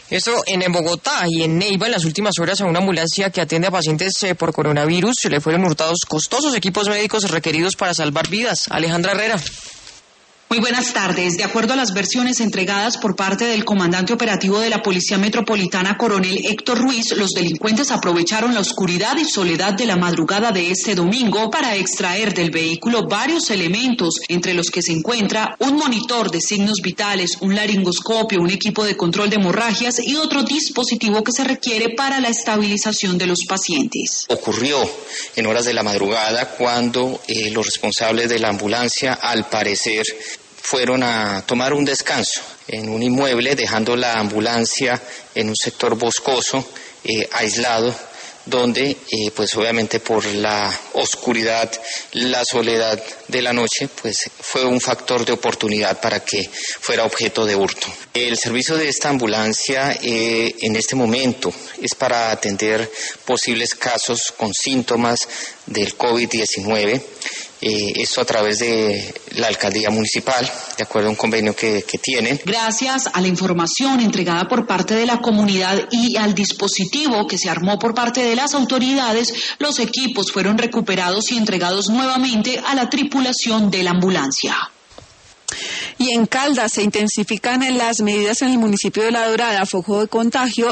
Esto en Bogotá y en Neiva, en las últimas horas, a una ambulancia que atiende a pacientes por coronavirus se le fueron hurtados costosos equipos médicos requeridos para salvar vidas. Alejandra Herrera. Muy buenas tardes. De acuerdo a las versiones entregadas por parte del comandante operativo de la Policía Metropolitana, coronel Héctor Ruiz, los delincuentes aprovecharon la oscuridad y soledad de la madrugada de este domingo para extraer del vehículo varios elementos, entre los que se encuentra un monitor de signos vitales, un laringoscopio, un equipo de control de hemorragias y otro dispositivo que se requiere para la estabilización de los pacientes. Ocurrió en horas de la madrugada cuando los responsables de la ambulancia, al parecer, fueron a tomar un descanso en un inmueble, dejando la ambulancia en un sector boscoso, aislado, donde pues obviamente por la oscuridad, la soledad de la noche, pues fue un factor de oportunidad para que fuera objeto de hurto. El servicio de esta ambulancia en este momento es para atender posibles casos con síntomas del COVID-19, esto a través de la alcaldía municipal, de acuerdo a un convenio que tienen. Gracias a la información entregada por parte de la comunidad y al dispositivo que se armó por parte de las autoridades, los equipos fueron recuperados y entregados nuevamente a la tripulación de la ambulancia. Y en Caldas se intensifican las medidas en el municipio de La Dorada, foco de contagio